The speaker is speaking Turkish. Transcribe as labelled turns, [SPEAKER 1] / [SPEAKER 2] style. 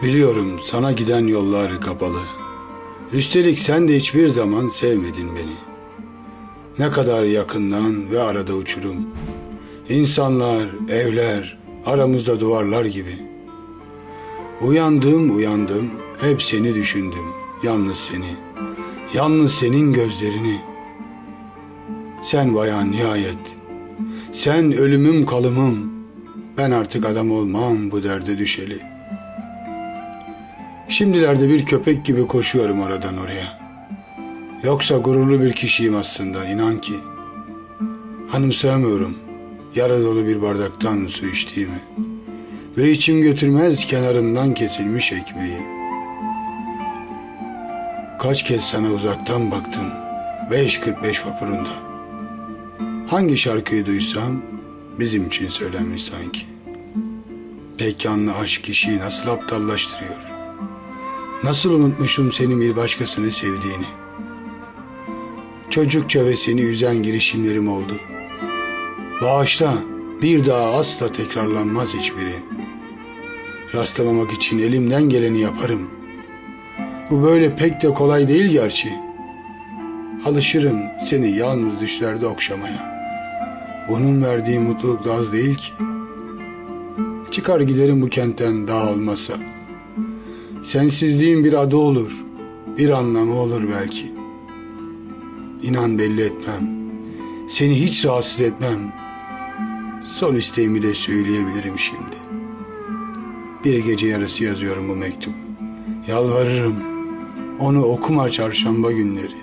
[SPEAKER 1] Biliyorum sana giden yollar kapalı. Üstelik sen de hiçbir zaman sevmedin beni. Ne kadar yakından ve arada uçurum. İnsanlar, evler, aramızda duvarlar gibi. Uyandım, hep seni düşündüm. Yalnız seni, yalnız senin gözlerini. Sen bayan nihayet. Sen ölümüm kalımım. Ben artık adam olmam bu derde düşeli. Şimdilerde bir köpek gibi koşuyorum oradan oraya. Yoksa gururlu bir kişiyim aslında, inan ki. Anımsayamıyorum yarı dolu bir bardaktan su içtiğimi ve içim götürmez kenarından kesilmiş ekmeği. Kaç kez sana uzaktan baktım 5.45 vapurunda. Hangi şarkıyı duysam bizim için söylenmiş sanki. Pekanlı aşk kişiyi nasıl aptallaştırıyor. Nasıl unutmuşum senin bir başkasını sevdiğini. Çocukça ve seni üzen girişimlerim oldu. Bağışla, bir daha asla tekrarlanmaz hiçbiri. Rastlamamak için elimden geleni yaparım. Bu böyle pek de kolay değil gerçi. Alışırım seni yalnız düşlerde okşamaya. Bunun verdiği mutluluk da az değil ki. Çıkar giderim bu kentten daha olmasa. Sensizliğin bir adı olur, bir anlamı olur belki. İnan belli etmem, seni hiç rahatsız etmem. Son isteğimi de söyleyebilirim şimdi. Bir gece yarısı yazıyorum bu mektubu. Yalvarırım, onu okuma çarşamba günleri.